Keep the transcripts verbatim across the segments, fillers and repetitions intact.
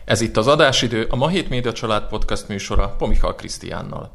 Ez itt az Adásidő, a Ma Hét Média Család podcast műsora Pomichal Krisztiánnal.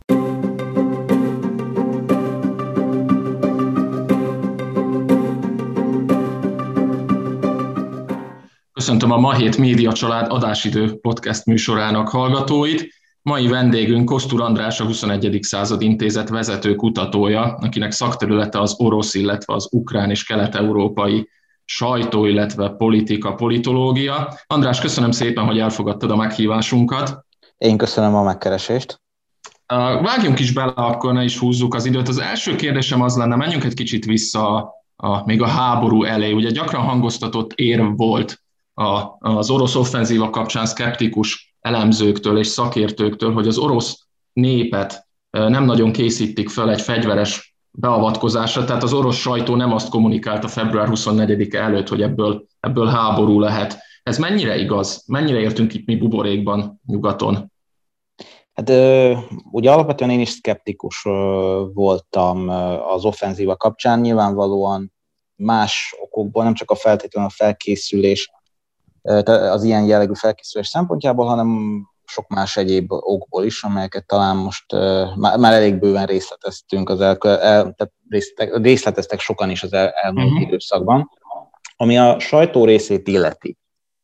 Köszöntöm a Ma Hét Média Család Adásidő podcast műsorának hallgatóit. Mai vendégünk Kostur András, a huszonegyedik század intézet vezető kutatója, akinek szakterülete az orosz, illetve az ukrán és kelet-európai sajtó, illetve politika, politológia. András, köszönöm szépen, hogy elfogadtad a meghívásunkat. Én köszönöm a megkeresést. Vágjunk is bele, akkor ne is húzzuk az időt. Az első kérdésem az lenne, menjünk egy kicsit vissza a, a, még a háború elé. Ugye gyakran hangoztatott érv volt a, az orosz offenzíva kapcsán szkeptikus elemzőktől és szakértőktől, hogy az orosz népet nem nagyon készítik fel egy fegyveres beavatkozásra, tehát az orosz sajtó nem azt kommunikálta február huszonnegyedike előtt, hogy ebből, ebből háború lehet. Ez mennyire igaz? Mennyire értünk itt mi buborékban, nyugaton? Hát ugye alapvetően én is szkeptikus voltam az offenzíva kapcsán, nyilvánvalóan más okokból, nem csak a feltétlenül a felkészülés, az ilyen jellegű felkészülés szempontjából, hanem sok más egyéb okból is, amelyeket talán most uh, már, már elég bőven részleteztünk, az el, el, tehát részletek, részleteztek sokan is az el, elmúlt uh-huh. időszakban, ami a sajtó részét illeti.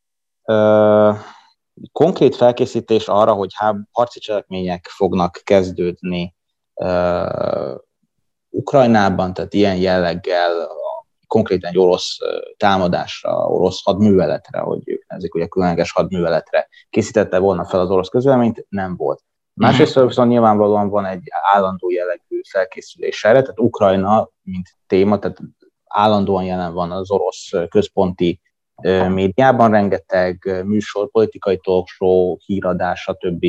Uh, konkrét felkészítés arra, hogy háb, harci cselekmények fognak kezdődni uh, Ukrajnában, tehát ilyen jelleggel konkrétan egy orosz támadásra, orosz hadműveletre, hogy ők nevezik, ugye különleges hadműveletre készítette volna fel az orosz közvéleményt, nem volt. Másrészt viszont nyilvánvalóan van egy állandó jellegű felkészülés erre, tehát Ukrajna, mint téma, tehát állandóan jelen van az orosz központi médiában, rengeteg műsor, politikai talkshow, híradás, stb.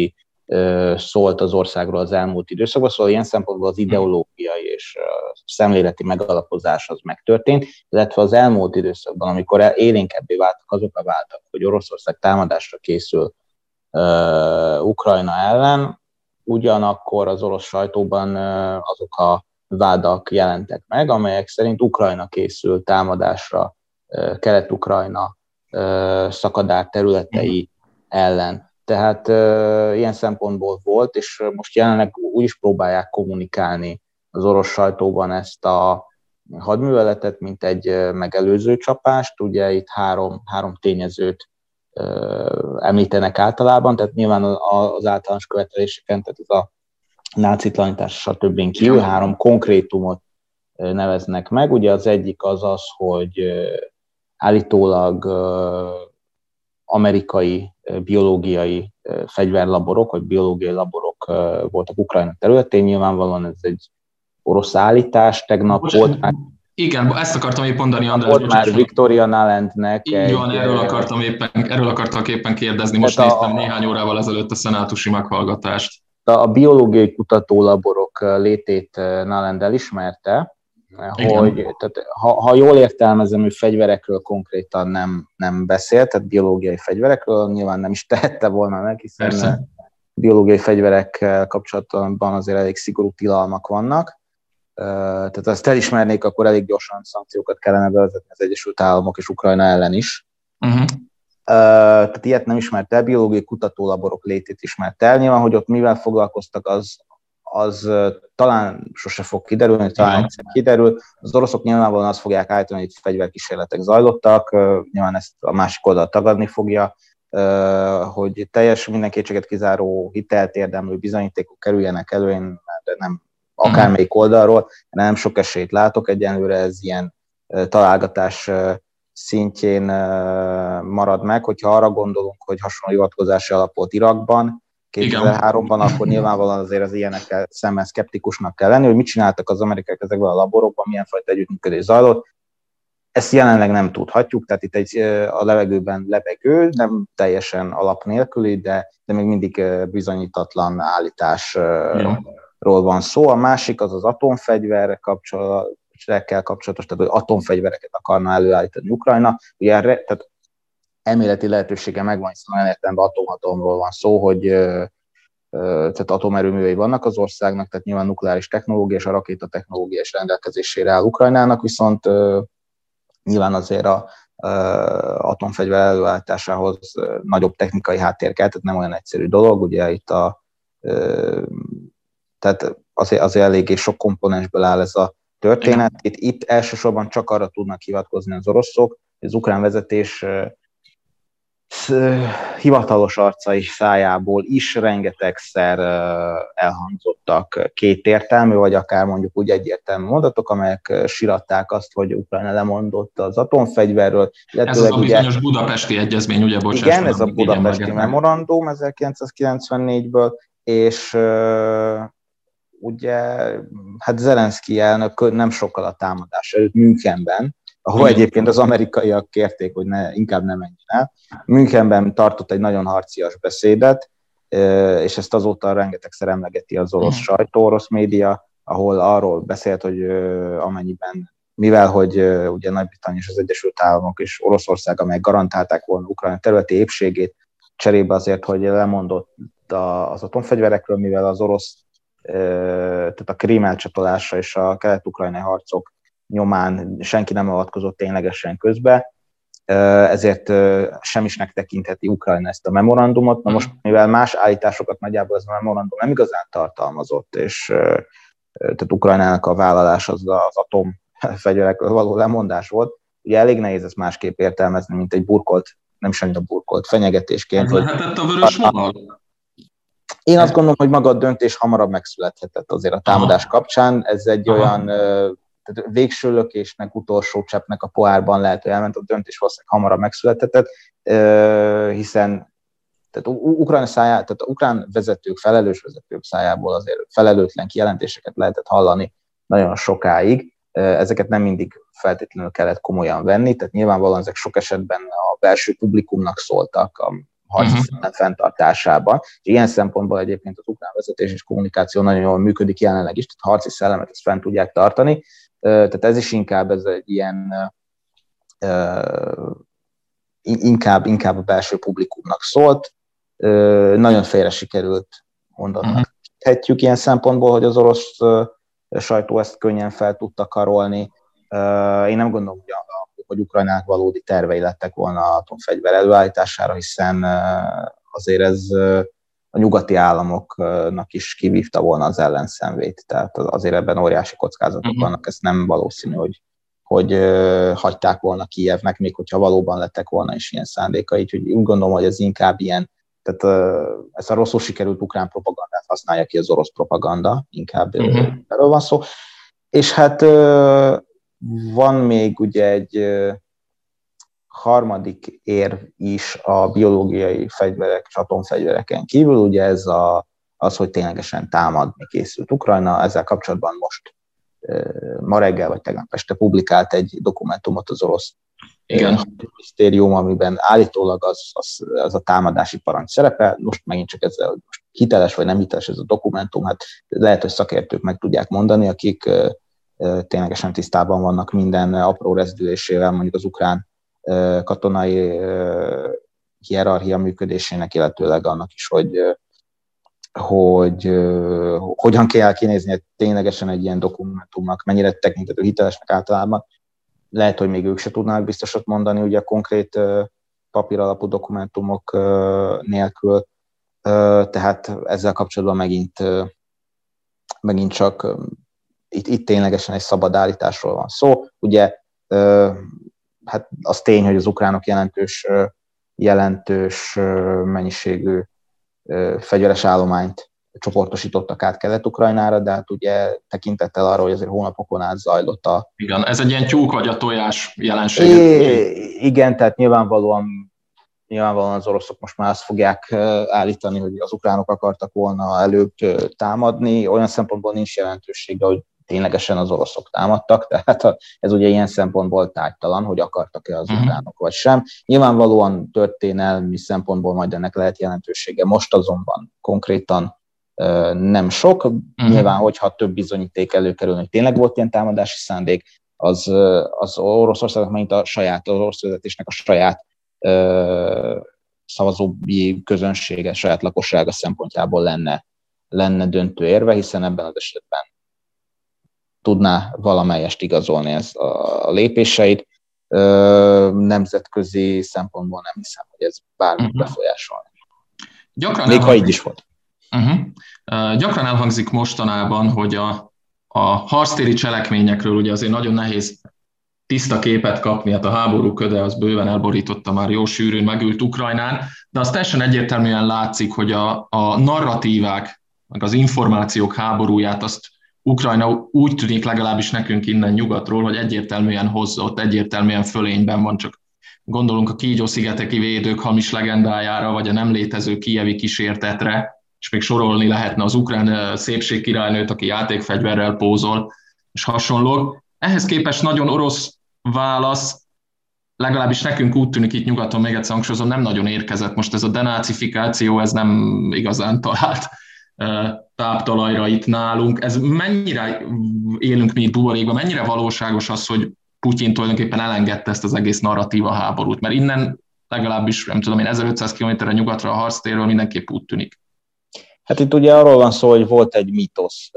Szólt az országról az elmúlt időszakban, szóval ilyen szempontból az ideológiai és szemléleti megalapozás az megtörtént, illetve az elmúlt időszakban, amikor élénkebbé váltak azok a váltak, hogy Oroszország támadásra készül uh, Ukrajna ellen, ugyanakkor az orosz sajtóban uh, azok a vádak jelentek meg, amelyek szerint Ukrajna készül támadásra uh, Kelet-Ukrajna uh, szakadár területei ellen. Tehát uh, ilyen szempontból volt, és most jelenleg úgy is próbálják kommunikálni az orosz sajtóban ezt a hadműveletet, mint egy uh, megelőző csapást. Ugye itt három, három tényezőt uh, említenek általában, tehát nyilván az általános követeléseken, tehát ez a nácitlanítás, stb. Kívül három konkrétumot uh, neveznek meg. Ugye az egyik az az, hogy uh, állítólag uh, amerikai biológiai fegyverlaborok, vagy biológiai laborok voltak Ukrajna területén. Nyilvánvalóan ez egy orosz állítás. Tegnap Most, volt már... Igen, ezt akartam épp mondani, András. Volt már Victoria Nulandnek Így egy... van, erről, akartam éppen, erről akartak éppen kérdezni. Most néztem a, néhány órával ezelőtt a szenátusi meghallgatást. A biológiai kutatólaborok létét Nuland elismerte, hogy tehát, ha, ha jól értelmezem, ő fegyverekről konkrétan nem, nem beszélt, tehát biológiai fegyverekről, nyilván nem is tehette volna meg, hiszen Persze. biológiai fegyverekkel kapcsolatban azért elég szigorú tilalmak vannak. Tehát azt elismernék, akkor elég gyorsan szankciókat kellene bevezetni az Egyesült Államok és Ukrajna ellen is. Uh-huh. Tehát ilyet nem ismert el, biológiai kutatólaborok létét ismert el. Nyilván, hogy ott mivel foglalkoztak, az az talán sose fog kiderülni, talán egyszer kiderül. Az oroszok nyilvánvalóan azt fogják állítani, hogy fegyverkísérletek zajlottak, nyilván ezt a másik oldal tagadni fogja, hogy teljes minden kétséget kizáró hitelt érdemlő bizonyítékok kerüljenek elő, én nem akármelyik oldalról, nem sok esélyt látok, egyenlőre ez ilyen találgatás szintjén marad meg, hogyha arra gondolunk, hogy hasonló hivatkozási alap volt Irakban, kétezer-háromban, akkor nyilvánvalóan azért az ilyenekkel szemben szkeptikusnak kell lenni, hogy mit csináltak az amerikaiak ezekben a laborokban, milyen fajta együttműködés zajlott. Ezt jelenleg nem tudhatjuk, tehát itt egy a levegőben lebegő, nem teljesen alap nélküli, de, de még mindig bizonyítatlan állításról van szó. A másik az az atomfegyver kapcsolatokkel kapcsolatos, tehát hogy atomfegyvereket akarna előállítani Ukrajna. Ugye erre, tehát elméleti lehetősége megvan, hiszen olyan értelemben atomhatalomról van szó, hogy ö, ö, tehát atomerőművei vannak az országnak, tehát nyilván nukleáris technológia és a rakétatechnológia is rendelkezésére áll Ukrajnának, viszont ö, nyilván azért a atomfegyver előállításához nagyobb technikai háttér kell, tehát nem olyan egyszerű dolog, ugye itt a tehát azért, azért eléggé sok komponensből áll ez a történet. Itt, itt elsősorban csak arra tudnak hivatkozni az oroszok, hogy az ukrán vezetés hivatalos arcai szájából is rengetegszer elhangzottak kétértelmű, vagy akár mondjuk úgy egyértelmű mondatok, amelyek siratták azt, hogy Ukrajna lemondott az atomfegyverről. Ez az a bizonyos ugye, budapesti egyezmény, ugye, bocsánat. Igen, ez a budapesti memorandum ezerkilencszázkilencvennégyből, és uh, ugye hát Zelenszky elnök nem sokkal a támadás előtt Münchenben, ahol igen. Egyébként az amerikaiak kérték, hogy ne, inkább ne menjen el. Münchenben tartott egy nagyon harcias beszédet, és ezt azóta rengetegszer emlegeti az orosz uh-huh. sajtó, orosz média, ahol arról beszélt, hogy amennyiben, mivel hogy ugye Nagy-Britannia és az Egyesült Államok és Oroszország, amelyek garantálták volna Ukrajna területi épségét, cserébe azért, hogy lemondott az atomfegyverekről, mivel az orosz, tehát a Krím elcsatolása és a kelet-ukrajnai harcok nyomán senki nem avatkozott ténylegesen közbe, ezért semmisnek tekintheti Ukrajna ezt a memorandumot. Na most, mivel más állításokat nagyjából ez a memorandum nem igazán tartalmazott, és tehát Ukrajnának a vállalás az az atomfegyverekről való lemondás volt, ugye elég nehéz ezt másképp értelmezni, mint egy burkolt, nem is annyira burkolt fenyegetésként. Ez lehetett a vörös vonal? Én azt gondolom, hogy maga a döntés hamarabb megszülethetett azért a támadás Aha. kapcsán. Ez egy Aha. olyan tehát végső lökésnek, utolsó cseppnek a pohárban lehet, hogy elment a döntés, valószínűleg hamarabb megszülethetett, hiszen tehát ukrán szájá, tehát ukrán vezetők, felelős vezetők szájából azért felelőtlen kijelentéseket lehetett hallani nagyon sokáig. Ezeket nem mindig feltétlenül kellett komolyan venni, tehát nyilvánvalóan ezek sok esetben a belső publikumnak szóltak a harci uh-huh. szellem fenntartásában. És ilyen szempontból egyébként az ukrán vezetés és kommunikáció nagyon jól működik jelenleg is, tehát harci szellemet ezt fent tudják tartani. Tehát ez is inkább ez egy ilyen inkább, inkább a belső publikumnak szólt. Nagyon félre sikerült mondatnak tehetjük uh-huh. ilyen szempontból, hogy az orosz sajtó ezt könnyen fel tudta karolni. Én nem gondolom, hogy, a, hogy Ukrajnának valódi tervei lettek volna atomfegyver előállítására, hiszen azért ez a nyugati államoknak is kivívta volna az ellenszenvét. Tehát azért ebben óriási kockázatok uh-huh. vannak, ez nem valószínű, hogy, hogy hagyták volna Kijevnek, még hogyha valóban lettek volna is ilyen szándékai. Úgyhogy úgy gondolom, hogy ez inkább ilyen, tehát ezt a rosszul sikerült ukrán propagandát használja ki az orosz propaganda, inkább uh-huh. erről van szó. És hát van még ugye egy harmadik érv is a biológiai fegyverek és atomfegyvereken kívül, ugye ez a, az, hogy ténylegesen támadni készült Ukrajna. Ezzel kapcsolatban most ma reggel vagy tegnap este publikált egy dokumentumot az orosz minisztérium, amiben állítólag az, az, az a támadási parancs szerepel. Most megint csak ezzel, hogy most hiteles vagy nem hiteles ez a dokumentum, hát lehet, hogy szakértők meg tudják mondani, akik ténylegesen tisztában vannak minden apró rezdülésével, mondjuk az ukrán katonai hierarchia működésének, illetőleg annak is, hogy, hogy hogyan kell kinézni ténylegesen egy ilyen dokumentumnak, mennyire tekintető hitelesnek általában. Lehet, hogy még ők se tudnának biztosat mondani, ugye a konkrét papíralapú dokumentumok nélkül, tehát ezzel kapcsolatban megint, megint csak itt, itt ténylegesen egy szabad állításról van szó. Ugye hát az tény, hogy az ukránok jelentős, jelentős mennyiségű fegyveres állományt csoportosítottak át Kelet-Ukrajnára, de hát ugye tekintettel arra, hogy azért hónapokon át zajlott a... Igen, ez egy ilyen tyúk vagy a tojás jelenség. É, igen, tehát nyilvánvalóan, nyilvánvalóan az oroszok most már azt fogják állítani, hogy az ukránok akartak volna előbb támadni, olyan szempontból nincs jelentősége, hogy ténylegesen az oroszok támadtak, tehát ez ugye ilyen szempontból tárgytalan, hogy akartak-e az uh-huh. ukránok vagy sem. Nyilvánvalóan történelmi szempontból majd ennek lehet jelentősége, most azonban konkrétan uh, nem sok. Uh-huh. Nyilván, hogyha több bizonyíték előkerül, hogy tényleg volt ilyen támadási szándék, az, az Oroszországnak megint a saját, az orosz vezetésnek a saját uh, szavazói közönsége, saját lakossága szempontjából lenne, lenne döntő érve, hiszen ebben az esetben tudná valamelyest igazolni ezt a lépéseit. nemzetközi szempontból nem hiszem, hogy ez bármit uh-huh. befolyásolni. Gyakran Még elhangzik, ha így is volt. Uh-huh. Uh, gyakran elhangzik mostanában, hogy a, a harctéri cselekményekről ugye azért nagyon nehéz tiszta képet kapni, hát a háború köde az bőven elborította, már jó sűrűn megült Ukrajnán, de az teljesen egyértelműen látszik, hogy a, a narratívák, meg az információk háborúját azt Ukrajna úgy tűnik legalábbis nekünk innen nyugatról, hogy egyértelműen hozott, egyértelműen fölényben van, csak gondolunk a Kígyó-szigeteki védők hamis legendájára, vagy a nem létező kijevi kísértetre, és még sorolni lehetne az ukrán szépségkirálynőt, aki játékfegyverrel pózol, és hasonlók. Ehhez képest nagyon orosz válasz, legalábbis nekünk úgy tűnik itt nyugaton, még egyszer hangsúlyozom, nem nagyon érkezett. Most ez a denácifikáció, ez nem igazán talált táptalajra itt nálunk. Ez mennyire élünk mi itt buborékban, mennyire valóságos az, hogy Putyin tulajdonképpen elengedte ezt az egész narratíva háborút, mert innen legalábbis, nem tudom én, ezerötszáz kilométerre nyugatra a harctérről mindenképp úgy tűnik. Hát itt ugye arról van szó, hogy volt egy mítosz,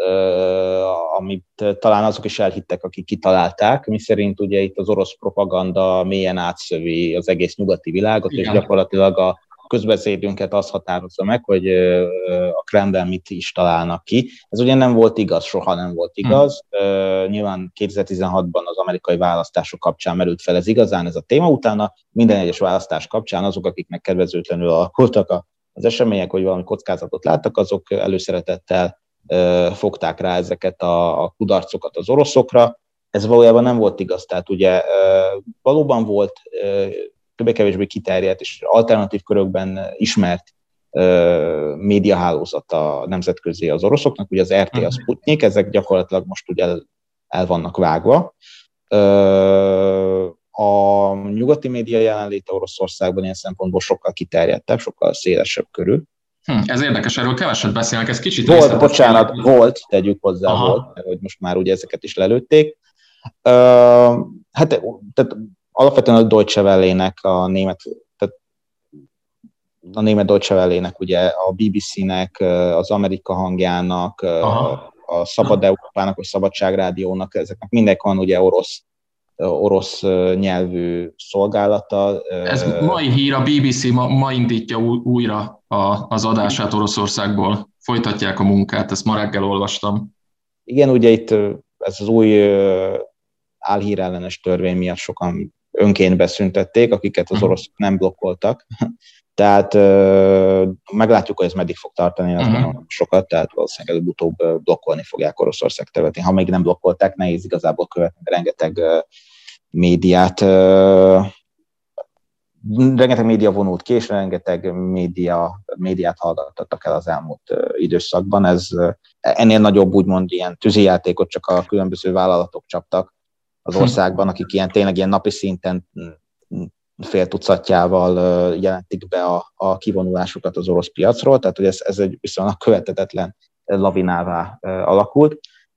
amit talán azok is elhittek, akik kitalálták, miszerint ugye itt az orosz propaganda mélyen átszövi az egész nyugati világot, igen. És gyakorlatilag a közbeszédünket az határozza meg, hogy a Kreml mit is találnak ki. Ez ugye nem volt igaz, soha nem volt igaz. Hmm. Nyilván kétezer-tizenhatban az amerikai választások kapcsán merült fel ez igazán ez a téma, utána minden egyes választás kapcsán azok, akiknek kedvezőtlenül alakultak a az események, hogy valami kockázatot láttak, azok előszeretettel ö, fogták rá ezeket a, a kudarcokat az oroszokra. Ez valójában nem volt igaz, tehát ugye ö, valóban volt ö, többé-kevésbé kiterjedt és alternatív körökben ismert ö, médiahálózat a nemzetközi az oroszoknak, ugye az er té, a Sputnik, ezek gyakorlatilag most ugye el, el vannak vágva. Ö, A nyugati média jelenléte Oroszországban ilyen szempontból sokkal kiterjedtebb, sokkal szélesebb körül. Hm, ez érdekes, erről keveset beszélnek, ez kicsit volt, részletes. Bocsánat, kérdés. Volt, tegyük hozzá, aha. Volt, hogy most már ugye ezeket is lelőtték. Uh, hát tehát alapvetően a Deutsche Welle-nek, a német, tehát a német Deutsche Welle-nek, ugye a bé bé cé-nek, az Amerika hangjának, aha. a Szabad Európának, vagy Szabadságrádiónak, ezeknek mindenki van ugye orosz orosz nyelvű szolgálata. Ez mai hír, a bé bé cé ma, ma indítja újra a, az adását Oroszországból. Folytatják a munkát, ezt ma reggel olvastam. Igen, ugye itt ez az új álhírellenes törvény miatt sokan önként beszüntették, akiket az oroszok nem blokkoltak. Tehát meglátjuk, hogy ez meddig fog tartani, az uh-huh. sokat, tehát valószínűleg előbb-utóbb blokkolni fogják Oroszország területén. Ha még nem blokkolták, nehéz igazából követni, rengeteg médiát, rengeteg média vonult ki, és rengeteg média, médiát hallgattattak el az elmúlt időszakban. Ez ennél nagyobb, úgymond ilyen tűzijátékot csak a különböző vállalatok csaptak az országban, akik ilyen, tényleg ilyen napi szinten fél tucatjával jelentik be a, a kivonulásukat az orosz piacról, tehát hogy ez, ez egy viszonylag követhetetlen lavinává alakult.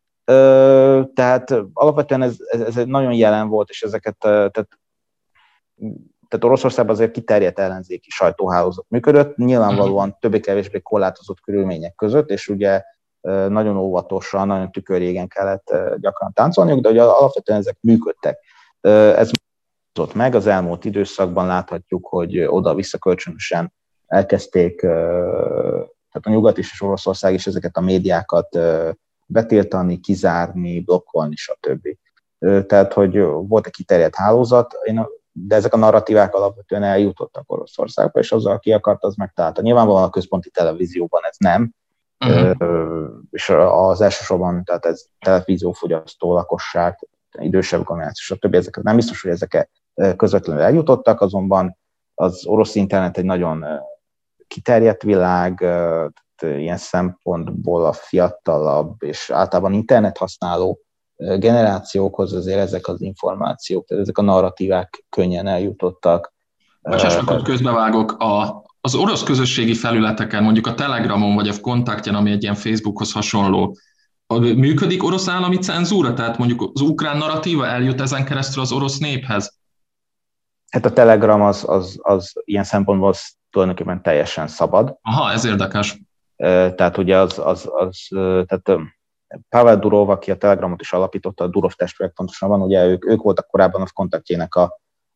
Tehát alapvetően ez, ez egy nagyon jelen volt, és ezeket, tehát, tehát Oroszországban azért kiterjedt ellenzéki sajtóhálózat működött, nyilvánvalóan többé-kevésbé korlátozott körülmények között, és ugye nagyon óvatosan, nagyon tükörjégen kellett gyakran táncolniuk, de ugye alapvetően ezek működtek. Ez meg az elmúlt időszakban láthatjuk, hogy oda-vissza kölcsönösen elkezdték, tehát a nyugat is és Oroszország is ezeket a médiákat betiltani, kizárni, blokkolni, stb. Tehát, hogy volt egy kiterjedt hálózat, de ezek a narratívák alapvetően eljutottak Oroszországba, és azzal, aki akart, az megtalálta. Nyilvánvalóan a központi televízióban ez nem, uh-huh. és az elsősorban, tehát ez televíziófogyasztó lakosság, idősebb generáció, stb. Ezeket nem biztos, hogy ezek közvetlenül eljutottak, azonban az orosz internet egy nagyon kiterjedt világ, ilyen szempontból a fiatalabb és általában internet használó generációkhoz azért ezek az információk, tehát ezek a narratívák könnyen eljutottak. Bocsáss meg, hogy közbevágok, a, az orosz közösségi felületeken, mondjuk a Telegramon vagy a Kontaktján, ami egy ilyen Facebookhoz hasonló, működik orosz állami cenzúra? Tehát mondjuk az ukrán narratíva eljut ezen keresztül az orosz néphez? Hát a Telegram az, az, az ilyen szempontból az tulajdonképpen teljesen szabad. Aha, ez érdekes. Tehát ugye az, az, az tehát Pavel Durov, aki a Telegramot is alapította, a Durov testvérek pontosabban, ugye ők, ők voltak korábban a Kontaktjének a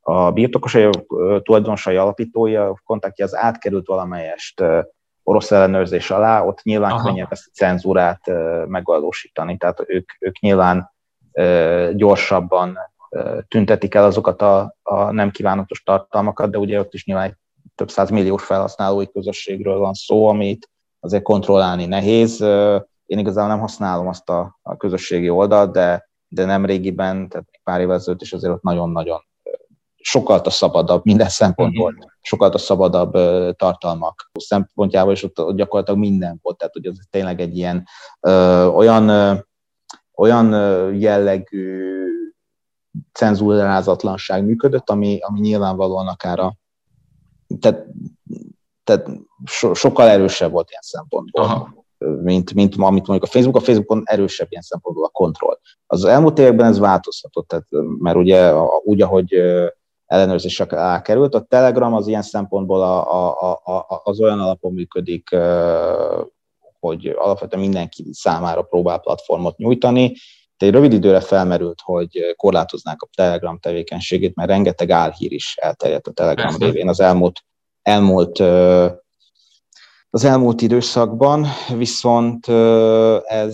a birtokosai, tulajdonosai, alapítói, a kontaktja az átkerült valamelyest orosz ellenőrzés alá, ott nyilván Aha. könnyebb ezt a cenzúrát megvalósítani, tehát ők, ők nyilván gyorsabban tüntetik el azokat a, a nem kívánatos tartalmakat, de ugye ott is nyilván egy több száz milliós felhasználói közösségről van szó, amit azért kontrollálni nehéz. Én igazából nem használom azt a, a közösségi oldalt, de, de nem régiben, tehát pár évvel ezelőtt is azért ott nagyon-nagyon sokkal a szabadabb minden szempontból, mm-hmm. sokkal a szabadabb tartalmak szempontjából, és ott, ott gyakorlatilag minden volt, tehát hogy ez tényleg egy ilyen ö, olyan, ö, olyan jellegű cenzúrázatlanság működött, ami, ami nyilvánvalóan akár a tehát, tehát so, sokkal erősebb volt ilyen szempontból, Aha. mint, mint amit mondjuk a Facebook. A Facebookon erősebb ilyen szempontból a kontroll. Az elmúlt években ez változhatott, tehát, mert ugye úgy, ahogy ellenőrzésre elkerült, a Telegram az ilyen szempontból a, a, a, az olyan alapon működik, hogy alapvetően mindenki számára próbál platformot nyújtani. De egy rövid időre felmerült, hogy korlátoznák a Telegram tevékenységét, mert rengeteg álhír is elterjedt a Telegram révén az elmúlt, elmúlt, az elmúlt időszakban, viszont ez,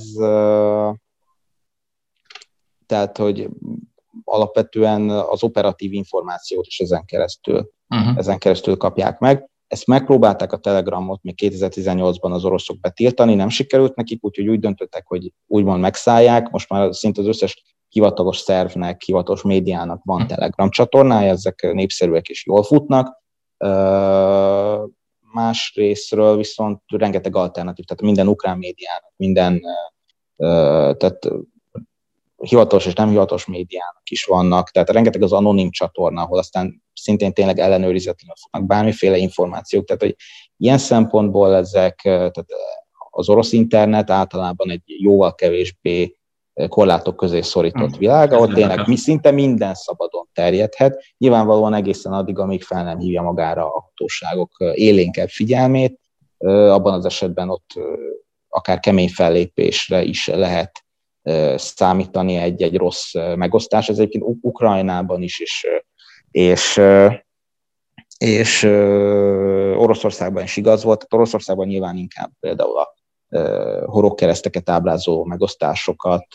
tehát, hogy alapvetően az operatív információt is ezen keresztül, uh-huh. ezen keresztül kapják meg. Ezt megpróbálták a Telegramot még kétezer-tizennyolcban az oroszok betiltani, nem sikerült nekik, úgyhogy úgy döntöttek, hogy úgymond megszállják. Most már szinte az összes hivatalos szervnek, hivatalos médiának van Telegram csatornája, ezek népszerűek és jól futnak. Más részről viszont rengeteg alternatív, tehát minden ukrán médiának, minden tehát hivatalos és nem hivatalos médiának is vannak, tehát rengeteg az anonim csatorna, ahol aztán szintén tényleg ellenőrizetlenül fognak bármiféle információk, tehát hogy ilyen szempontból ezek, tehát az orosz internet általában egy jóval kevésbé korlátok közé szorított világ, ahol tényleg mi, szinte minden szabadon terjedhet, nyilvánvalóan egészen addig, amíg fel nem hívja magára a hatóságok élénkebb figyelmét, abban az esetben ott akár kemény fellépésre is lehet számítani egy-egy rossz megosztás. Ez egyébként Ukrajnában is, és, és, és Oroszországban is igaz volt. Oroszországban nyilván inkább például a horogkereszteket ábrázoló megosztásokat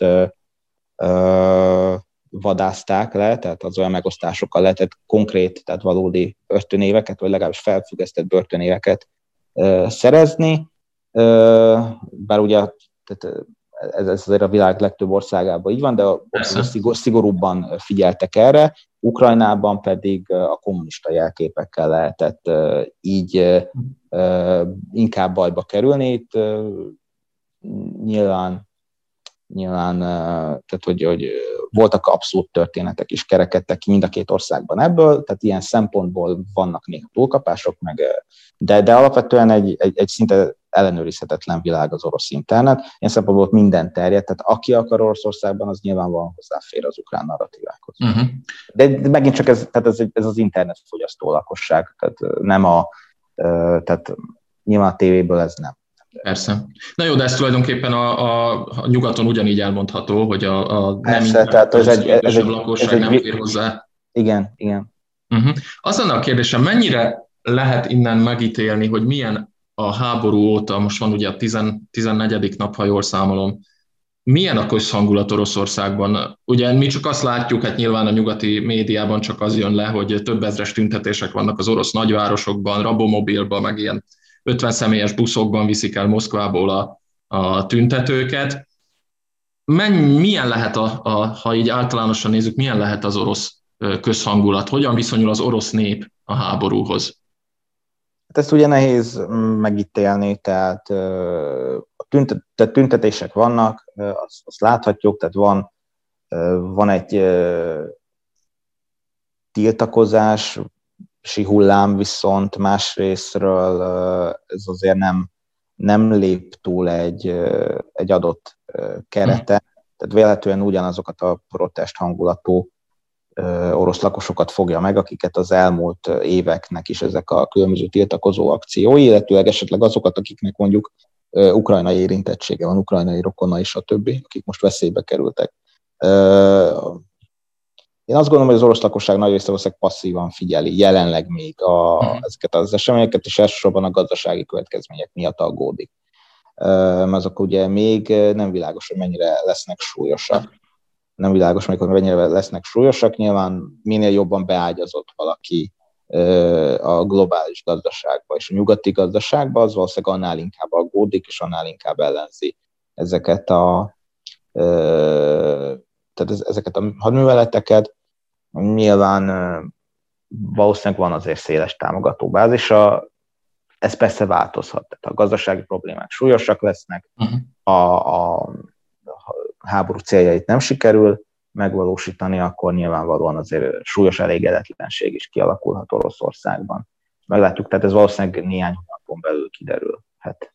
vadázták le, tehát az olyan megosztásokkal lehetett konkrét, tehát valódi börtönéveket, vagy legalábbis felfüggesztett börtönéveket szerezni. Bár ugye tehát ez, ez azért a világ legtöbb országában így van, de a, szigor, szigorúbban figyeltek erre. Ukrajnában pedig a kommunista jelképekkel lehetett így inkább bajba kerülni. Itt nyilván, nyilván tehát, hogy, hogy voltak abszolút történetek is, kerekedtek ki mind a két országban ebből, tehát ilyen szempontból vannak néha túlkapások, meg, de, de alapvetően egy, egy, egy szinte ellenőrizhetetlen világ az orosz internet. Ilyen szempontból minden terjed, tehát aki akar Oroszországban, az nyilvánvalóan hozzáfér az ukrán narratívákhoz. Uh-huh. De, de megint csak ez, tehát ez, ez az internetfogyasztó lakosság, tehát nem a, tehát nyilván a tévéből ez nem. Persze. Na jó, de ez tulajdonképpen a, a, a nyugaton ugyanígy elmondható, hogy a, a Persze, nem tehát ez egy, ez egy, lakosság ez nem egy, fér hozzá. Igen, igen. Uh-huh. Az lenne a kérdésem, mennyire lehet innen megítélni, hogy milyen a háború óta, most van ugye a tizennegyedik nap, ha jól számolom, milyen a közhangulat Oroszországban? Ugye mi csak azt látjuk, hát nyilván a nyugati médiában csak az jön le, hogy több ezres tüntetések vannak az orosz nagyvárosokban, rabomobilban, meg ilyen ötven személyes buszokban viszik el Moszkvából a, a tüntetőket. Men, milyen lehet, a, a, ha így általánosan nézzük, milyen lehet az orosz közhangulat? Hogyan viszonyul az orosz nép a háborúhoz? Hát ezt ugye nehéz megítélni, tehát, tüntet, tehát tüntetések vannak, azt, azt láthatjuk, tehát van, van egy tiltakozási hullám, viszont másrésztről ez azért nem, nem lép túl egy, egy adott kerete, tehát véletlenül ugyanazokat a protest hangulatú orosz lakosokat fogja meg, akiket az elmúlt éveknek is ezek a különböző tiltakozó akciói, illetőleg esetleg azokat, akiknek mondjuk ukrajnai érintettsége van, ukrajnai rokonai, stb., akik most veszélybe kerültek. Én azt gondolom, hogy az orosz lakosság nagy része valószínűleg passzívan figyeli jelenleg még a, uh-huh. ezeket az eseményeket, és elsősorban a gazdasági következmények miatt aggódik. Azok ugye még nem világos, hogy mennyire lesznek súlyosak. Nem világos még, hogy mennyire lesznek súlyosak. Nyilván minél jobban beágyazott valaki a globális gazdaságba és a nyugati gazdaságba, az valószínűleg annál inkább aggódik, és annál inkább ellenzi ezeket a, tehát ezeket a hadműveleteket. Nyilván valószínűleg van azért széles támogatóbázisa, ez persze változhat. Tehát a gazdasági problémák súlyosak lesznek, uh-huh. a, a, a háború céljait nem sikerül megvalósítani, akkor nyilvánvalóan azért súlyos elégedetlenség is kialakulhat Oroszországban. Meglátjuk, tehát ez valószínűleg néhány hónapon belül kiderülhet.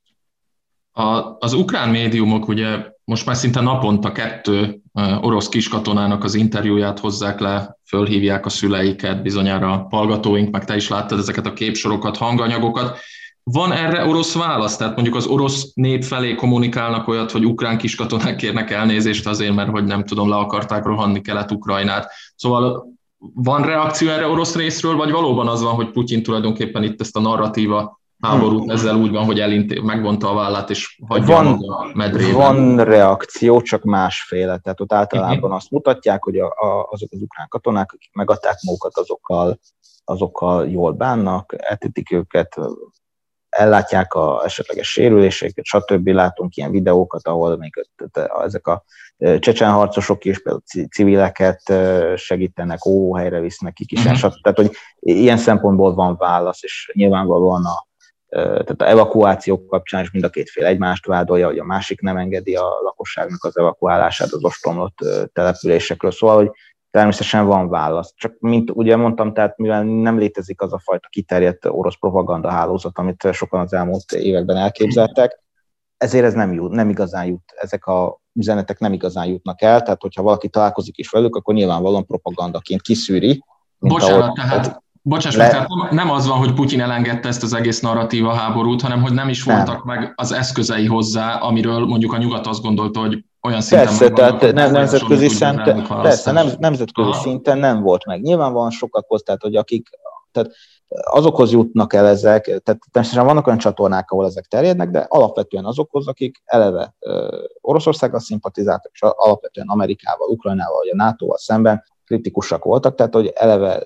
A, az ukrán médiumok ugye most már szinte naponta kettő orosz kiskatonának az interjúját hozzák le, fölhívják a szüleiket, bizonyára a hallgatóink, meg te is láttad ezeket a képsorokat, hanganyagokat. Van erre orosz válasz? Tehát mondjuk az orosz nép felé kommunikálnak olyat, hogy ukrán kiskatonák kérnek elnézést azért, mert hogy nem tudom, le akarták rohanni Kelet-Ukrajnát. Szóval van reakció erre orosz részről, vagy valóban az van, hogy Putyin tulajdonképpen itt ezt a narratíva háborút ezzel úgy van, hogy elinté- megvonta a vállát, és hagyja van, a medrében? Van reakció, csak másféle. Tehát ott általában azt mutatják, hogy a, a, azok az ukrán katonák, akik megadták magukat, azokkal, azokkal jól bánnak, eltetik őket, ellátják a esetleges sérüléseket, stb. Látunk ilyen videókat, ahol még ezek a csecsen harcosok is például civileket segítenek, ó, helyre visznek ki kisen, uh-huh. stb. Tehát, hogy ilyen szempontból van válasz, és nyilvánvalóan a, tehát a evakuációk kapcsán is mind a két fél egymást vádolja, hogy a másik nem engedi a lakosságnak az evakuálását az ostromlott településekről. Szóval, hogy természetesen van válasz. Csak mint ugye mondtam, tehát mivel nem létezik az a fajta kiterjedt orosz propaganda hálózat, amit sokan az elmúlt években elképzeltek, ezért ez nem jut, nem igazán jut, ezek a üzenetek nem igazán jutnak el, tehát hogyha valaki találkozik is velük, akkor nyilvánvalóan propagandaként kiszűri. Bocsánat, ahol, tehát, bocsáss le... tehát nem az van, hogy Putyin elengedte ezt az egész narratíva háborút, hanem hogy nem is voltak nem. meg az eszközei hozzá, amiről mondjuk a nyugat azt gondolta, hogy olyan szinten persze, tehát nem, nem, nemzetközi, szinten, persze, nem, nemzetközi Aha. szinten nem volt meg. Nyilvánvalóan sokakhoz, tehát hogy akik, tehát azokhoz jutnak el ezek, tehát természetesen vannak olyan csatornák, ahol ezek terjednek, de alapvetően azokhoz, akik eleve Oroszországgal szimpatizáltak, és alapvetően Amerikával, Ukrajnával, vagy a nátóval szemben kritikusak voltak, tehát hogy eleve,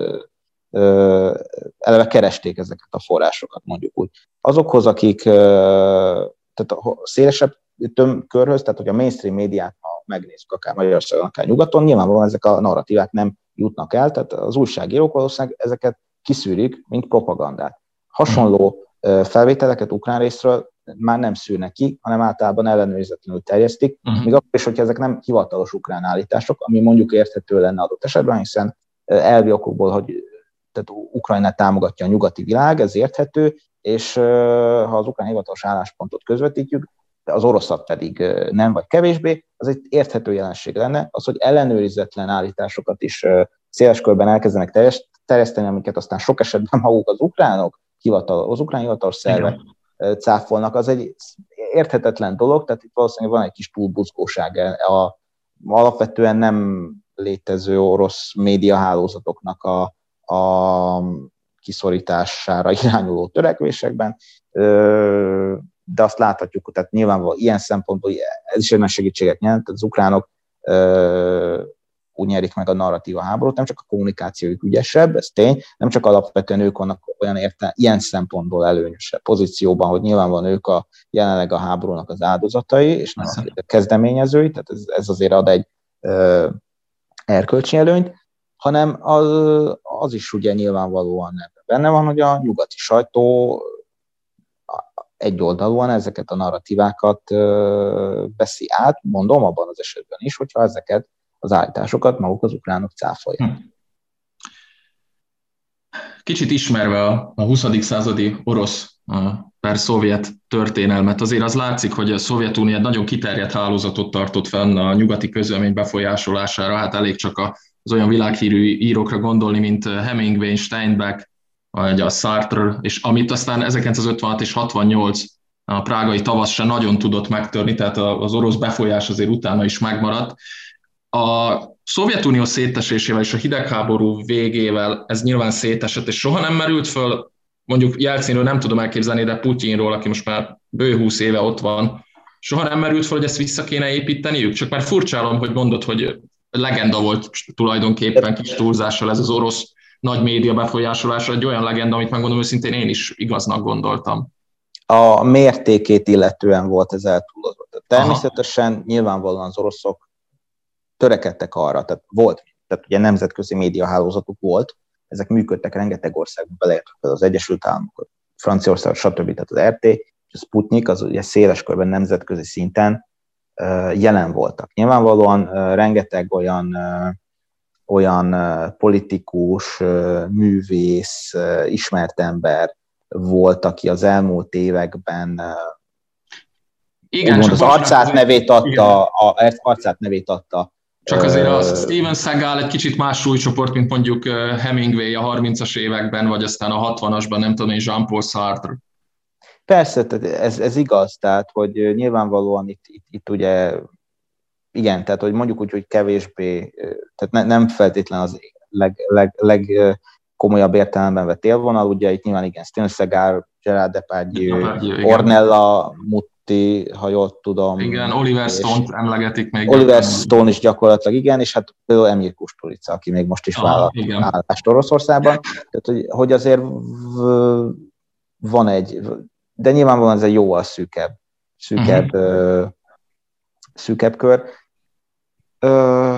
eleve keresték ezeket a forrásokat, mondjuk úgy. Azokhoz, akik tehát a szélesebb tömkörhöz, tehát hogy a mainstream médiát, ha megnézzük akár Magyarországon, akár nyugaton, nyilvánvalóan ezek a narratívák nem jutnak el, tehát az újságírók valószínűleg ezeket kiszűrik, mint propagandát. Hasonló felvételeket ukrán részről már nem szűrnek ki, hanem általában ellenőrizetlenül terjesztik, uh-huh. még akkor is, hogyha ezek nem hivatalos ukrán állítások, ami mondjuk érthető lenne adott esetben, hiszen elvi okokból, hogy tehát Ukrajnát támogatja a nyugati világ, ez érthető, és ha az ukrán hivatalos álláspontot közvetítjük, de az oroszat pedig nem, vagy kevésbé, az egy érthető jelenség lenne, az, hogy ellenőrizetlen állításokat is széles körben elkezdenek terjeszteni, amiket aztán sok esetben maguk az ukránok, hivatal, az ukrán hivatalos szervek igen. cáfolnak, az egy érthetetlen dolog, tehát itt valószínűleg van egy kis túlbuzgóság a alapvetően nem létező orosz médiahálózatoknak a, a kiszorítására irányuló törekvésekben, de azt láthatjuk, tehát nyilvánvalóan ilyen szempontból ez is egy nagy segítséget jelent, az ukránok úgy nyerik meg a narratíva háborút, nem csak a kommunikációjuk ügyesebb, ez tény, nem csak alapvetően ők vannak olyan érte, ilyen szempontból előnyösebb pozícióban, hogy nyilvánvalóan ők a jelenleg a háborúnak az áldozatai, és nem a kezdeményezői, tehát ez, ez azért ad egy ö, erkölcsi előnyt, hanem az, az is ugye nyilvánvalóan benne van, hogy a nyugati sajtó egyoldalúan ezeket a narratívákat ö, veszi át, mondom abban az esetben is, hogyha ezeket az állításokat maguk az ukránok cáfolják. Hm. Kicsit ismerve a, a huszadik századi orosz per szovjet történelmet, azért az látszik, hogy a Szovjetunió nagyon kiterjedt hálózatot tartott fenn a nyugati közvélemény befolyásolására, hát elég csak az olyan világhírű írókra gondolni, mint Hemingway, Steinbeck, vagy a Sartre, és amit aztán ezerkilencszázötvenhat és hatvannyolc a prágai tavasz se nagyon tudott megtörni, tehát az orosz befolyás azért utána is megmaradt. a Szovjetunió szétesésével és a hidegháború végével ez nyilván szétesett, és soha nem merült föl, mondjuk Jelcinről nem tudom elképzelni, de Putyinról, aki most már bő húsz éve ott van, soha nem merült föl, hogy ezt vissza kéne építeniük? Csak már furcsálom, hogy mondod, hogy legenda volt tulajdonképpen kis túlzással ez az orosz nagy média befolyásolása, egy olyan legenda, amit megmondom őszintén én is igaznak gondoltam. A mértékét illetően volt ez eltúlozott. Természetesen Aha. nyilvánvalóan az oroszok törekedtek arra, tehát volt, tehát ugye nemzetközi médiahálózatuk volt, ezek működtek rengeteg országban, beleértve az Egyesült Államok, Franciaország, stb. Tehát az er té és a Sputnik, az ugye széles körben nemzetközi szinten jelen voltak. Nyilvánvalóan rengeteg olyan, olyan politikus, művész, ismert ember volt, aki az elmúlt években igen, úgymond az arcát nevét adta, a arcát nevét adta. Csak azért a Steven Seagal egy kicsit más súlycsoport, mint mondjuk Hemingway a harmincas években, vagy aztán a hatvanasban, nem tudom én, Jean-Paul Sartre. Persze, ez, ez igaz, tehát hogy nyilvánvalóan itt, itt, itt ugye, igen, tehát hogy mondjuk úgy, hogy kevésbé, tehát ne, nem feltétlen az leg, leg, legkomolyabb értelemben vett élvonal, ugye itt nyilván igen, Steven Seagal, Gerard Depardieu, Depardieu Ornella Muti, ha jól tudom. Igen, Oliver Stone-t emlegetik még. Oliver Stone is gyakorlatilag igen, és hát például Emir Kusturica, aki még most is vállal állást Oroszországban. Tehát, hogy, hogy azért van egy, de nyilvánvalóan ez egy jóval szűkebb, szűkebb, uh-huh. szűkebb kör. Ö,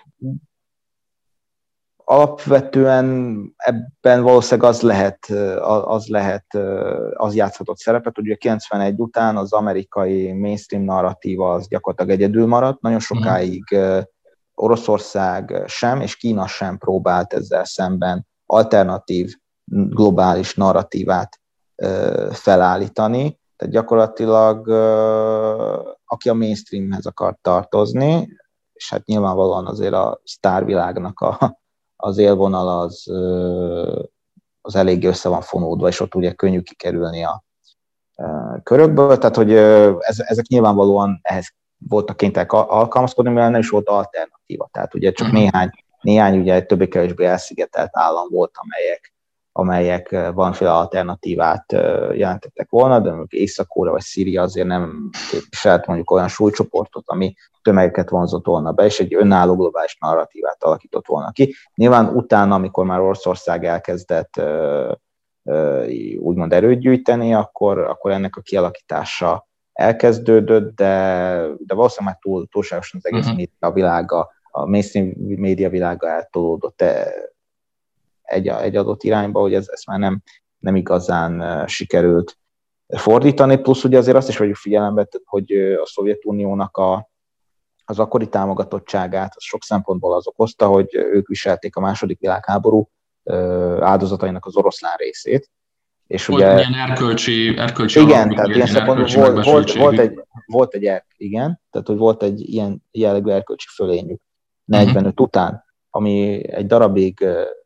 alapvetően ebben valószínűleg az lehet, az lehet, az játszhatott szerepet, hogy ugye kilencvenegy után az amerikai mainstream narratíva az gyakorlatilag egyedül maradt, nagyon sokáig Oroszország sem, és Kína sem próbált ezzel szemben alternatív, globális narratívát felállítani, tehát gyakorlatilag aki a mainstreamhez akar tartozni, és hát nyilvánvalóan azért a sztárvilágnak a az élvonal az, az eléggé össze van fonódva, és ott ugye könnyű kikerülni a körökből, tehát hogy ezek nyilvánvalóan ehhez voltak kénytelenek alkalmazkodni, mert nem is volt alternatíva, tehát ugye csak néhány, néhány ugye többé-kevésbé elszigetelt állam volt, amelyek, amelyek valamiféle alternatívát jelentettek volna, de mondjuk Észak-Korea vagy Szíria azért nem képviselt mondjuk olyan súlycsoportot, ami tömegeket vonzott volna be, és egy önálló globális narratívát alakított volna ki. Nyilván utána, amikor már Oroszország elkezdett ö, ö, úgymond erőt gyűjteni, akkor, akkor ennek a kialakítása elkezdődött, de, de valószínűleg már túl, túlságosan az egész uh-huh. média világa, a mainstream média világa eltolódott egy, egy adott irányba, hogy ez, ez már nem, nem igazán sikerült fordítani, plusz ugye azért azt is vegyük figyelembe, hogy a Szovjetuniónak a az akkori támogatottságát, az sok szempontból az okozta, hogy ők viselték a második világháború áldozatainak az oroszlán részét. És volt ugye, ilyen erkölcsi, erkölcsi igen, alapú, tehát ilyen szempontból volt, volt, volt, egy, volt egy erk, igen, tehát hogy volt egy ilyen jellegű erkölcsi fölényük negyvenöt uh-huh. után, ami egy darabig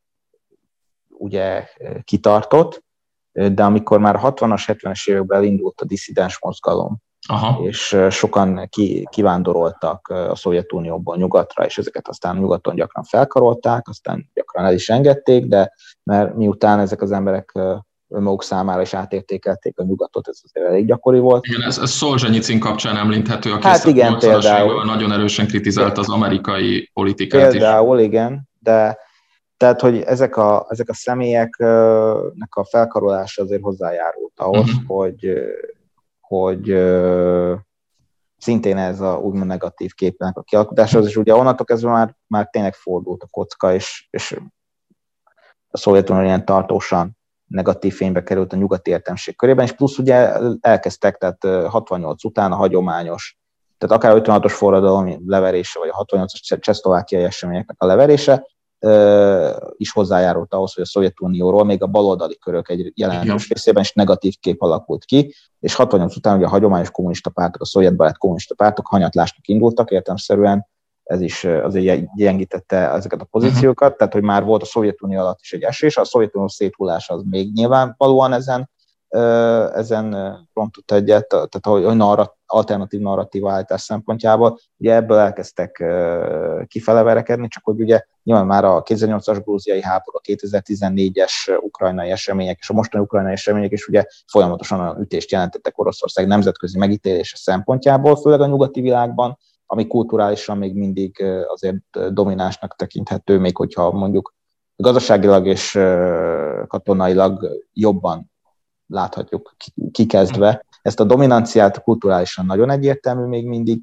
ugye kitartott, de amikor már hatvanas, hetvenes években elindult a disszidens mozgalom, Aha. és sokan ki, kivándoroltak a Szovjetunióból nyugatra, és ezeket aztán nyugaton gyakran felkarolták, aztán gyakran el is engedték, de mert miután ezek az emberek önmaguk számára is átértékelték a nyugatot, ez azért elég gyakori volt. Igen, ez, ez Szolzsenyicin kapcsán említhető, aki hát igen, például nagyon erősen kritizált az amerikai politikát például, is. igen, de tehát, hogy ezek a, ezek a személyeknek a felkarolása azért hozzájárult ahhoz, uh-huh. hogy hogy uh, szintén ez a úgymond negatív képnek a kialakítása, és ugye onnantól kezdve már, már tényleg fordult a kocka, és, és a Szovjetunió ilyen tartósan negatív fénybe került a nyugati értelmiség körében, és plusz ugye elkezdtek, tehát hatvannyolc után a hagyományos, tehát akár a ötvenhatos forradalom leverése, vagy a hatvannyolcas csehszlovákiai eseményeknek a leverése, is hozzájárult ahhoz, hogy a Szovjetunióról még a baloldali körök egy jelentős részében is negatív kép alakult ki, és hatvannyolc után ugye a hagyományos kommunista pártok, a szovjetbarát kommunista pártok hanyatlásnak indultak, értelemszerűen ez is azért gyengítette ezeket a pozíciókat, uh-huh. tehát hogy már volt a Szovjetunió alatt is egy esés, a Szovjetunió széthullása az még nyilvánvalóan ezen ezen rontott egyet, tehát hogy narrat, alternatív narratív állítás szempontjából. Ugye ebből elkezdtek kifele verekedni, csak hogy ugye nyilván már a kétezer-nyolcas grúziai háború, a kétezer-tizennégyes ukrajnai események és a mostani ukrajnai események is ugye folyamatosan olyan ütést jelentettek Oroszország nemzetközi megítélése szempontjából, főleg a nyugati világban, ami kulturálisan még mindig azért dominánsnak tekinthető, még hogyha mondjuk gazdaságilag és katonailag jobban láthatjuk kikezdve. Ezt a dominanciát kulturálisan nagyon egyértelmű még mindig.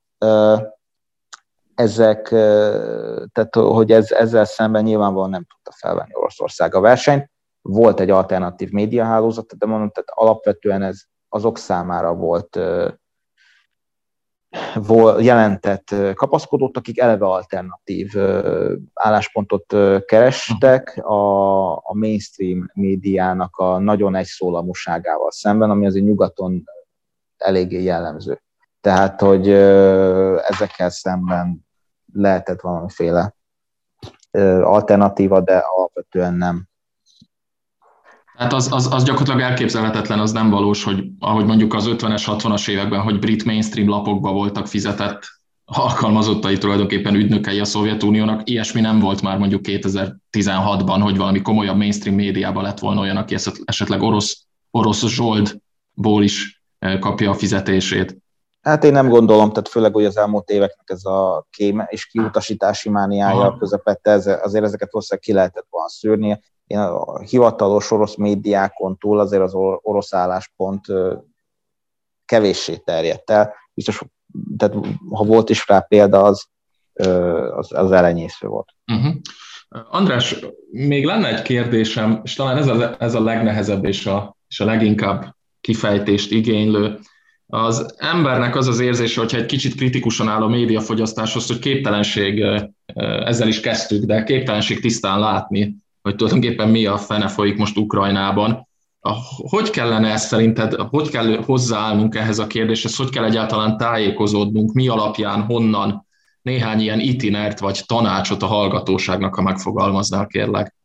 Ezek, tehát hogy ez, ezzel szemben nyilvánvalóan nem tudta felvenni Oroszország a versenyt. Volt egy alternatív médiahálózat, de mondom, tehát alapvetően ez azok számára volt jelentett kapaszkodót, akik eleve alternatív álláspontot kerestek a, a mainstream médiának a nagyon egyszólamúságával szemben, ami azért nyugaton eléggé jellemző. Tehát, hogy ezekkel szemben lehetett valamiféle alternatíva, de alapvetően nem. Hát az, az, az gyakorlatilag elképzelhetetlen, az nem valós, hogy ahogy mondjuk az ötvenes, hatvanas években, hogy brit mainstream lapokban voltak fizetett alkalmazottai, tulajdonképpen ügynökei a Szovjetuniónak, ilyesmi nem volt már mondjuk kétezer-tizenhatban, hogy valami komolyabb mainstream médiában lett volna olyan, aki esetleg orosz, orosz zsoldból is kapja a fizetését. Hát én nem gondolom, tehát főleg, hogy az elmúlt éveknek ez a kém és kiutasítási mániája közepette, ez, azért ezeket valószínűleg ki lehetett volna szűrni. Én a hivatalos orosz médiákon túl azért az orosz álláspont kevéssé terjedt el. Biztos, tehát ha volt is rá példa, az, az, az elenyésző volt. Uh-huh. András, még lenne egy kérdésem, és talán ez a, ez a legnehezebb és a, és a leginkább kifejtést igénylő. Az embernek az az érzése, hogyha egy kicsit kritikusan áll a médiafogyasztáshoz, hogy képtelenség, ezzel is kezdtük, de képtelenség tisztán látni, hogy tulajdonképpen mi a fene folyik most Ukrajnában. Hogy kellene ezt szerinted, hogy kell hozzáállnunk ehhez a kérdéshez, hogy kell egyáltalán tájékozódnunk, mi alapján, honnan, néhány ilyen itinert vagy tanácsot a hallgatóságnak, ha megfogalmaznál, kérlek?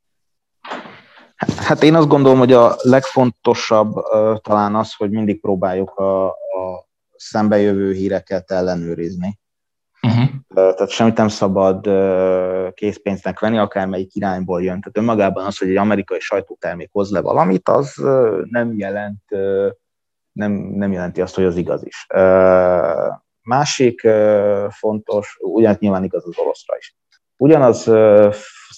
Hát én azt gondolom, hogy a legfontosabb uh, talán az, hogy mindig próbáljuk a, a szembejövő híreket ellenőrizni. Uh-huh. Uh, tehát semmit nem szabad uh, készpénznek venni, akármelyik irányból jön. Tehát önmagában az, hogy egy amerikai sajtótermék hoz le valamit, az uh, nem, jelent, uh, nem, nem jelenti azt, hogy az igaz is. Uh, másik uh, fontos, ugyanaz nyilván igaz az oroszra is. Ugyanaz uh,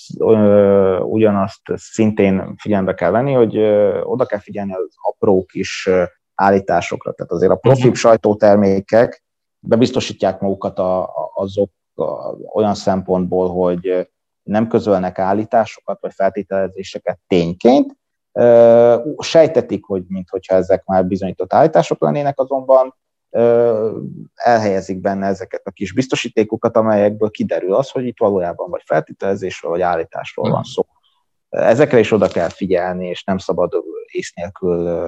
ugyanazt szintén figyelembe kell venni, hogy oda kell figyelni az apró kis állításokra. Tehát azért a profi sajtótermékek bebiztosítják magukat a, a, azok a, olyan szempontból, hogy nem közölnek állításokat vagy feltételezéseket tényként. Sejtetik, hogy minthogyha ezek már bizonyított állítások lennének, azonban elhelyezik benne ezeket a kis biztosítékokat, amelyekből kiderül az, hogy itt valójában vagy feltételezésről, vagy állításról van szó. Ezekre is oda kell figyelni, és nem szabad ész nélkül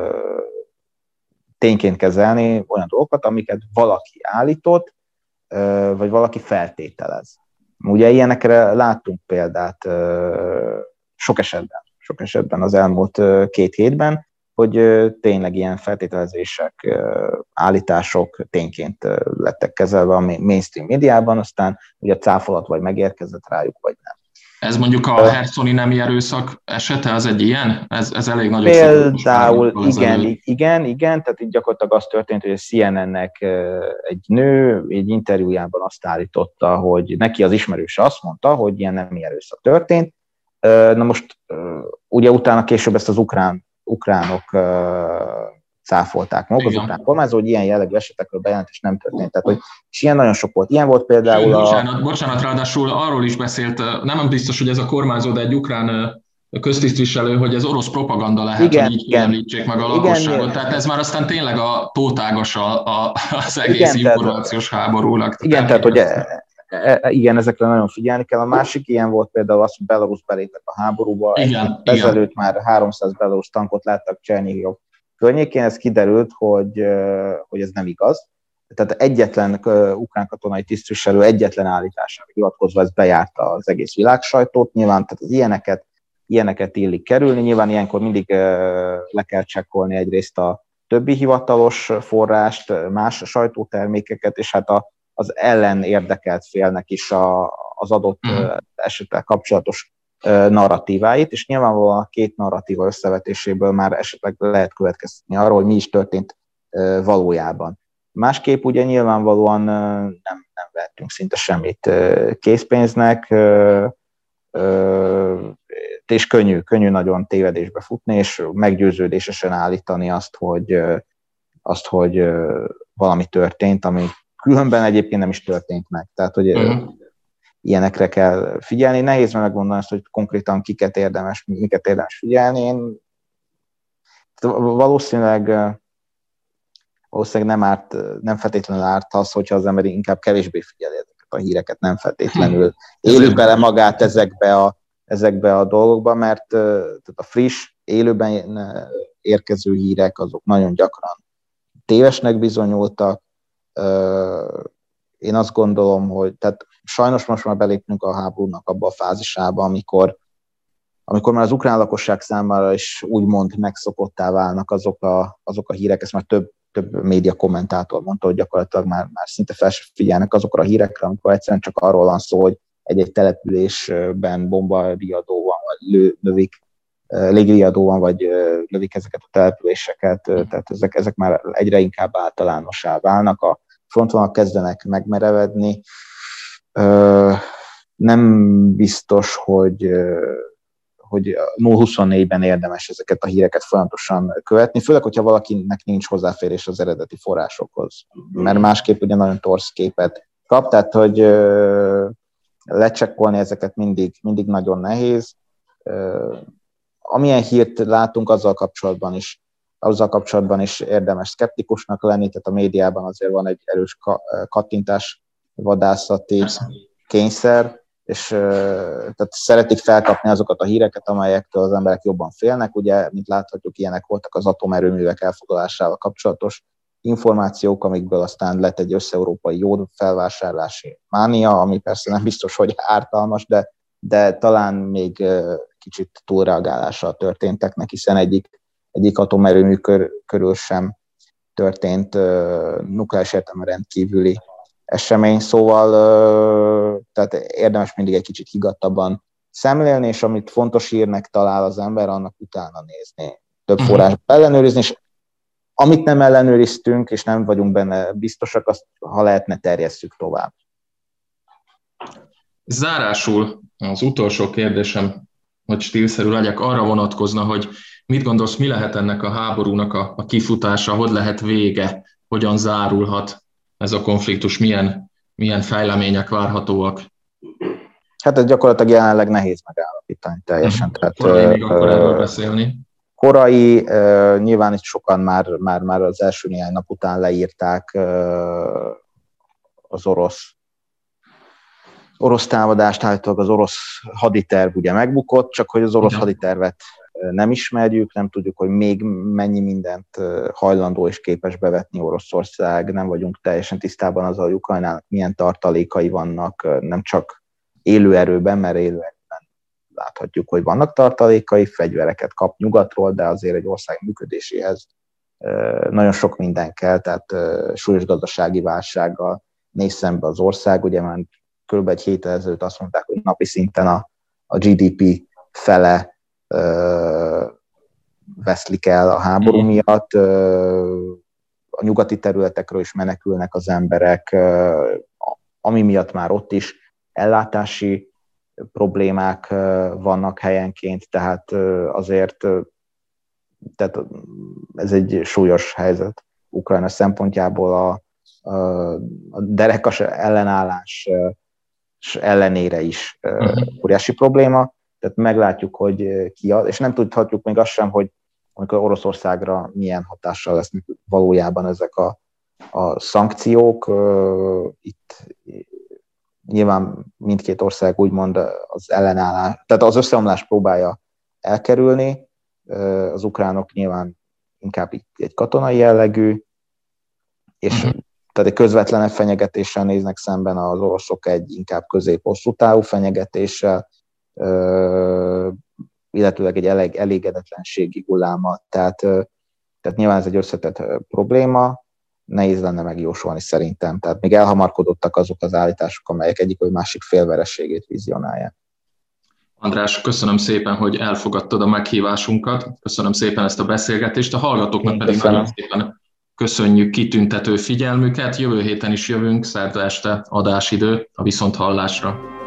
tényként kezelni olyan dolgokat, amiket valaki állított, vagy valaki feltételez. Ugye ilyenekre láttunk példát sok esetben, sok esetben az elmúlt két hétben, hogy tényleg ilyen feltételezések, állítások tényként lettek kezelve a mainstream médiában, aztán ugye cáfolat vagy megérkezett rájuk, vagy nem. Ez mondjuk a herszoni nemi erőszak esete, az egy ilyen? Ez, ez elég nagyon Például igen, igen, igen, tehát így gyakorlatilag az történt, hogy a C N N-nek egy nő egy interjújában azt állította, hogy neki az ismerőse azt mondta, hogy ilyen nemi erőszak történt. Na most ugye utána később ezt az ukrán ukránok uh, cáfolták maguk, az ukrán kormányzó, hogy ilyen jellegű esetekről bejelentés nem történt. Tehát, hogy, és ilyen nagyon sok volt. Ilyen volt például Sőt, bocsánat, a... Bocsánat, ráadásul arról is beszélt, nem biztos, hogy ez a kormányzó, de egy ukrán köztisztviselő, hogy ez orosz propaganda lehet, igen, hogy így említsék meg a lakosságot. Igen, tehát ez már aztán tényleg a tótágas a, a, az egész igen, információs tehát, háborúnak. Igen, tehát, hogy igen, ezekre nagyon figyelni kell. A másik ilyen volt például az, hogy Belarus beléptek a háborúba. Igen, ezelőtt igen. Már háromszáz belarus tankot láttak Csernihov környékén, ez kiderült, hogy, hogy ez nem igaz. Tehát egyetlen ukrán katonai tisztviselő egyetlen állítására hivatkozva ez bejárta az egész világsajtót. Nyilván tehát az ilyeneket, ilyeneket illik kerülni. Nyilván ilyenkor mindig le kell csekkolni egyrészt a többi hivatalos forrást, más sajtótermékeket, és hát a, az ellen érdekelt félnek is a, az adott uh-huh. esettel kapcsolatos narratíváit, és nyilvánvalóan a két narratíva összevetéséből már esetleg lehet következtetni arról, hogy mi is történt valójában. Másképp ugye nyilvánvalóan nem, nem vettünk szinte semmit készpénznek, és könnyű, könnyű nagyon tévedésbe futni, és meggyőződésesen állítani azt, hogy, azt, hogy valami történt, ami különben egyébként nem is történt meg. Tehát, hogy uh-huh. ilyenekre kell figyelni. Nehéz megmondani azt, hogy konkrétan kiket érdemes, miket érdemes figyelni. Én valószínűleg valószínűleg nem, árt, nem feltétlenül árt az, hogyha az ember inkább kevésbé figyeli ezeket a híreket, nem feltétlenül éli bele magát ezekbe a, ezekbe a dolgokba, mert tehát a friss, élőben érkező hírek azok nagyon gyakran tévesnek bizonyultak. Én azt gondolom, hogy tehát sajnos most már belépnünk a háborúnak abba a fázisába, amikor, amikor már az ukrán lakosság számára is úgymond megszokottá válnak azok a, azok a hírek, ezt már több több média kommentátor mondta, hogy gyakorlatilag már, már szinte fel sem figyelnek azokra a hírekre, amikor egyszerűen csak arról van szó, hogy egy-egy településben bombariadó van, vagy lő, lövik, légiriadó van, vagy lövik ezeket a településeket, tehát ezek, ezek már egyre inkább általánossá válnak, a frontvonalak kezdenek megmerevedni. Nem biztos, hogy hogy nulla huszonnégyben érdemes ezeket a híreket folyamatosan követni, főleg, hogyha valakinek nincs hozzáférés az eredeti forrásokhoz, mert másképp ugye nagyon torz képet kap, tehát hogy lecsekkolni ezeket mindig, mindig nagyon nehéz. Amilyen hírt látunk, azzal kapcsolatban is, azzal kapcsolatban is érdemes szkeptikusnak lenni, tehát a médiában azért van egy erős kattintás vadászati kényszer, és tehát szeretik felkapni azokat a híreket, amelyektől az emberek jobban félnek. Ugye, mint láthatjuk, ilyenek voltak az atomerőművek elfoglalásával kapcsolatos információk, amikből aztán lett egy össze-európai jód felvásárlási mánia, ami persze nem biztos, hogy ártalmas, de, de talán még kicsit túlreagálással történtek, hiszen egyik, egyik atomerőmű kör, körül sem történt nukleáris értelemben rendkívüli esemény, szóval tehát érdemes mindig egy kicsit higgadtabban szemlélni, és amit fontos hírnek talál az ember, annak utána nézni, több forrásban ellenőrizni, és amit nem ellenőriztünk, és nem vagyunk benne biztosak, azt ha lehetne, terjesszük tovább. Zárásul az utolsó kérdésem, hogy stílszerű legyek, arra vonatkozna, hogy mit gondolsz, mi lehet ennek a háborúnak a, a kifutása, hogy lehet vége, hogyan zárulhat ez a konfliktus, milyen, milyen fejlemények várhatóak? Hát ez gyakorlatilag jelenleg nehéz megállapítani teljesen. Uh-huh. Tehát, korai még akkor erről beszélni. Korai, uh, nyilván itt sokan már, már, már az első néhány nap után leírták uh, az orosz, orosz támadást, állítólag az orosz haditerv ugye megbukott, csak hogy az orosz uh-huh. haditervet nem ismerjük, nem tudjuk, hogy még mennyi mindent hajlandó és képes bevetni Oroszország, nem vagyunk teljesen tisztában azzal, hogy Ukrajnának milyen tartalékai vannak, nem csak élőerőben, mert élőerőben láthatjuk, hogy vannak tartalékai, fegyvereket kap nyugatról, de azért egy ország működéséhez nagyon sok minden kell, tehát súlyos gazdasági válsággal néz szembe az ország, ugye már kb. Egy héttel ezelőtt azt mondták, hogy napi szinten a, a gé dé pé fele veszlik el a háború miatt, a nyugati területekről is menekülnek az emberek, ami miatt már ott is ellátási problémák vannak helyenként, tehát azért tehát ez egy súlyos helyzet Ukrajna szempontjából, a, a derekas ellenállás ellenére is óriási probléma. Tehát meglátjuk, hogy ki az, és nem tudhatjuk még azt sem, hogy amikor Oroszországra milyen hatással lesznek valójában ezek a, a szankciók. Itt nyilván mindkét ország úgymond az ellenállás, tehát az összeomlás próbálja elkerülni. Az ukránok nyilván inkább egy katonai jellegű, és uh-huh. tehát egy közvetlenebb fenyegetéssel néznek szemben, az oroszok egy inkább közép-hosszú távú fenyegetéssel. illetőleg egy elég, elégedetlenségi hulláma. Tehát, tehát nyilván ez egy összetett probléma, nehéz lenne megjósolni szerintem. Tehát még elhamarkodottak azok az állítások, amelyek egyik vagy másik félverességét vizionálják. András, köszönöm szépen, hogy elfogadtad a meghívásunkat. Köszönöm szépen ezt a beszélgetést. A hallgatóknak pedig nagyon szépen köszönjük kitüntető figyelmüket. Jövő héten is jövünk, szerda este adásidő, a viszonthallásra.